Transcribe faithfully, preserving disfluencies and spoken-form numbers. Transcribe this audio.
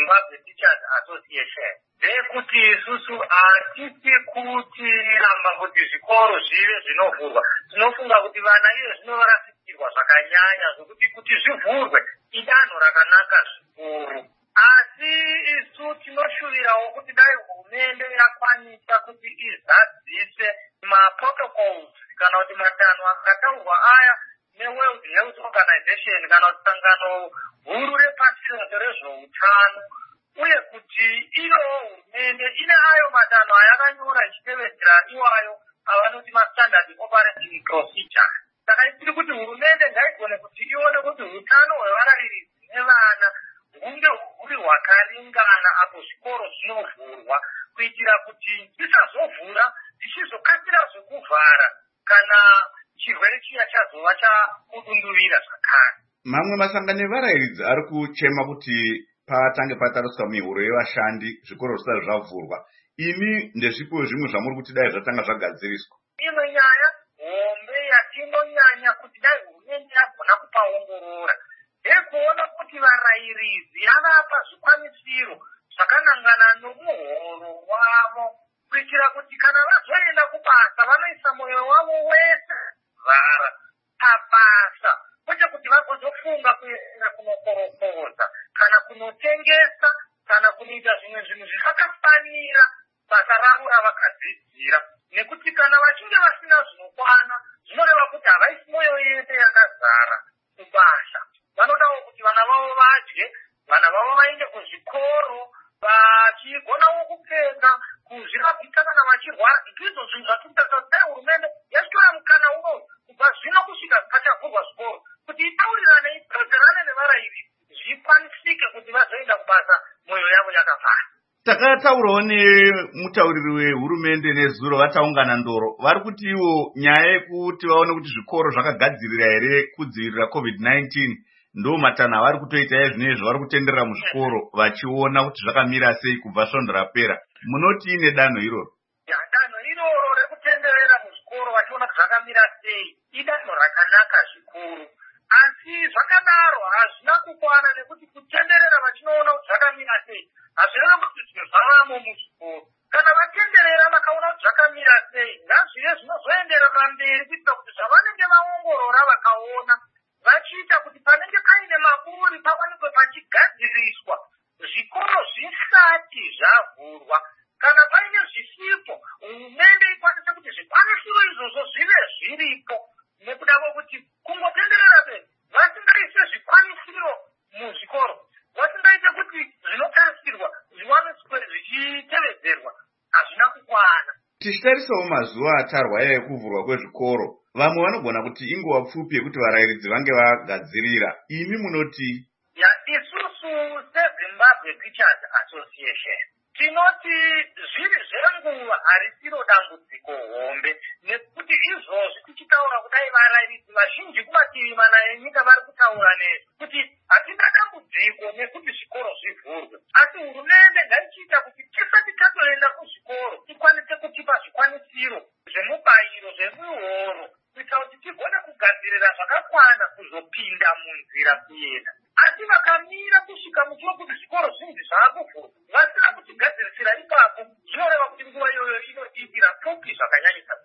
Zimbabwe Teachers Association ndeyekuti isusu hatisi kuti ramba kuti zvikoro zvive zvinovhurwa. Tinofunga kuti vana iyo zvinovarasirwa zvakanyanya zvokuti kuti zvivhurwe idanho rakanaka zvikuru. Asi isu tinoshuvirawo kuti dai hurumende yakwanisa kuti izadzise maprotocols kana kuti matanho akataurwa aya neWorld Health Organization kana kuti sangano huru repasi rose rezveutano, uye kuti iyowo hurumende ine ayo matanho ayakanyora ichitevedzera iwayo avanoti mastandard operating procedure. Saka tiri kuti hurumende ngaigone kuti ione kuti hutano hwevarairidzi nevana hunge huri hwakaringana apo zvikoro zvinovhurwa, kuitira kuti tisazovhura tichizokasira zvekuvhara kana chirwere chiya chazova chakudunduvira zvakare. Mamwe masangano evarairidzi ari kuchema kuti patange patariswa mihuro yevashandi zvikoro zvisati zvavhurwa. Imi ndezvipo zvimwe zvamuri kuti dai zvatanga zvagadziriswa? Imwe nyaya hombe yatinonyanya kuti dai hurumende yagona kupaongorora ndekuona kuti varairidzi yavapa zvikwanisiro zvakanangana nomuhoro wavo, kuitira kuti kana vazoenda kubasa vanoisa mwoyo wavo wese vara pabasa, kwete kuti vagozofunga kuenda kunokorokodza kana kunotengesa kana kunoita zvimwe zvinhu zvakafanira basa ravo ravakadzidzira. Nekuti kana vachinge vasina zvinokwana zvinoreva kuti havaisi mwoyo yese yakazara kubasa. Vanodawo kuti vana vavo vadye, vana vavo vaende kuzvikoro, vachigonawo kupfeka, kuzvirapika kana vachirwara. Ndizvo zvinhu zvatinotaura kuti dai hurumende yachitora mukana unowu kubva zvino kusvika pachavhurwa zvikoro kuti itaurirane, itaurane nevarairidzi zvikwanisike kuti vazoenda kubasa mwoyo yavo yakafara. Takataurawo nemutauriri wehurumende nezuro vataungana ndoro, vari kuti ivo nyaya yekuti vaone kuti zvikoro zvakagadzirira here kudzivirira covid nineteen ndo matanho avari kutoita izvinezvi vari kutenderera muzvikoro vachiona kuti zvakamira sei kubva svondo rapera. Munoti ine danho iroro? Danho iroro rekutenderera muzvikoro vachiona kuti zvakamira sei idanho rakanaka zvikuru, asi zvakadaro hazvina kukwana nekuti kutenderera vachinoona kuti zvakamira sei hazvireva kuti zvinhu zvavamo muzvikoro. Kana vatenderera vakaona kuti zvakamira sei ngazvive zvinozoenderera mberi kuitira kuti zvavanenge vaongorora vakaona vachiita kuti panenge paine maburi pawanikwe pachigadziriswa zvikoro zvisati zvavhurwa. Kana paine zvisipo hurumende ikwanise kuti zvikwanisiro izvozvo zvive zviripo, nekuda kwokuti kungotenderera beni vasingaise zvikwanisiro muzvikoro, vasingaite kuti zvinotarisirwa zviwaniswe zvichitevedzerwa, hazvina kukwana. Tichitarisawo mazuva atarwa ekuvhurwa kwezvikoro, vamwe vanogona kuti inguva pfupi yekuti varairidzi vange vagadzirira. Imi munoti? Ya, isusu seZimbabwe Teachers Association tinoti zviri zvenguva harisiro dambudziko hombe, nekuti izvozvi tichitaura kudai varairidzi vazhinji kumativi mana enyika vari kutaura nezvo kuti hatina dambudziko nekuti zvikoro zvivhurwe, asi hurumende ngaichiita kuti tisati tatoenda kuzvikoro tikwanise kutipa zvikwanisiro zvemubayiro zvemuhoro kuitira kuti tigone kugadzirira zvakakwana kuzopinda munzira kuenda. Asi vakamira kusvika muchiwo kuti zvikoro zvinji zvaakuvhurwa vasina kutigadzirisira ipapo, zvinoreva kuti nguva iyoyo inotiitira pfupi zvakanyanyisa.